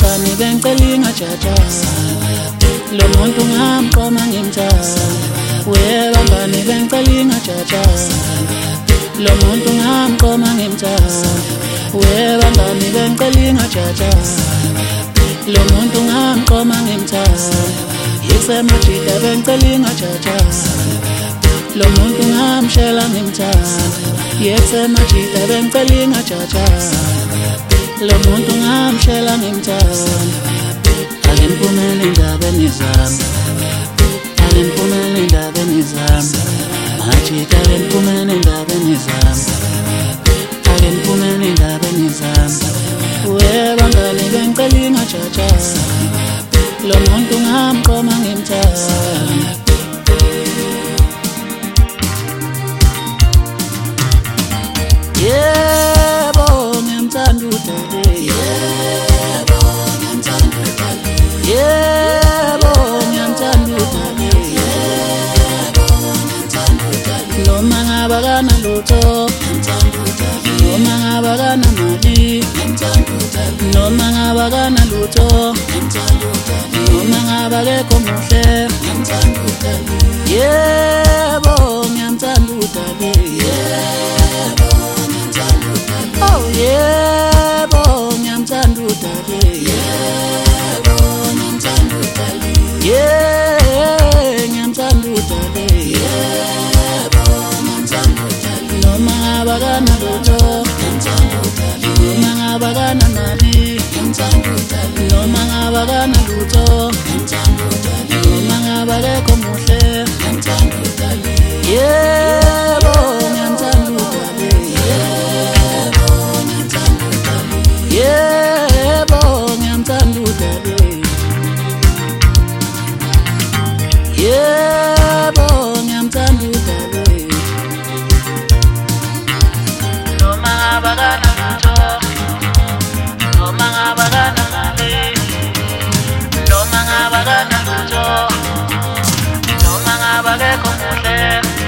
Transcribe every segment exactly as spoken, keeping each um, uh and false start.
bangani bengicela ingajaja lo muntu ngamqoma ngimthanda we bangani bengicela ingajaja lo muntu ngamqoma ngimthanda we bangani bengicela ingajaja lo muntu ngamqoma ngimthanda yisemajida bengicela ingajaja lo muntu ngamshela ngimthanda yisemajida bengicela ingajaja lo muntu ngamshela ngimthanda alimphumela endabeni zami alimphumela endabeni zami majida alimphumela endabeni zami alimphumela endabeni zami we bangani bengicela ingajaja lo muntu ngamqoma ngimthanda yebo ngiyamthanda udade yebo ngiyamthanda udade yebo ngiyamthanda udade yebo ngiyamthanda udade noma ngaba kana lutho ngiyamthanda udade noma ngaba kana mali ngiyamthanda udade noma ngaba kana lutho ngiyamthanda udade noma ngaba lekho muhle ngiyamthanda udade yebo ngiyamthanda udade yebo oh yebo ngiyamthanda udade yebo ngiyamthanda udade yeah ngiyamthanda udade yebo ngiyamthanda udade noma ngaba kana lutho ngiyamthanda udade noma ngaba kana mali ngiyamthanda udade noma ngaba kana lutho ngiyamthanda udade noma ngaba lekho muhle ngiyamthanda udade yebo ngiyamthanda udade yebo ngiyamthanda udade yebo ngiyamthanda udade noma ngaba kana lutho noma ngaba kana mali noma ngaba kana lutho noma ngaba lekho muhle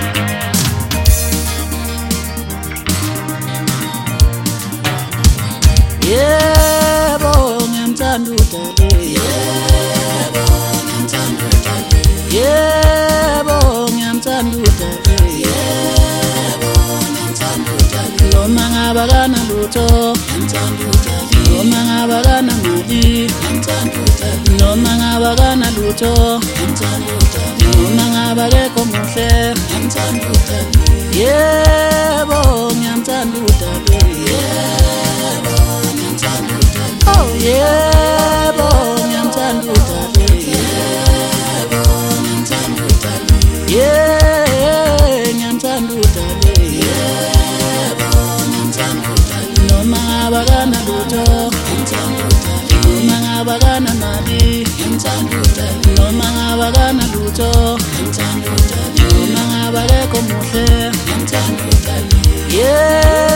yebo ngiyamthanda udade yebo ngiyamthanda udade yebo ngiyamthanda udade yebo ngiyamthanda udade noma ngaba kana lutho ngiyamthanda udade noma ngaba kana mali ngiyamthanda udade noma ngaba kana lutho ngiyamthanda udade noma ngaba lekho muhle ngiyamthanda udade yebo ngiyamthanda udade yebo oh yebo ngiyamthanda udade yebo ngiyamthanda udade yeah ngiyamthanda udade yebo ngiyamthanda udade noma ngaba kana lutho ngiyamthanda udade noma ngaba kana mali ngiyamthanda udade noma ngaba kana lutho ngiyamthanda udade noma ngaba lekho muhle ngiyamthanda udade yeah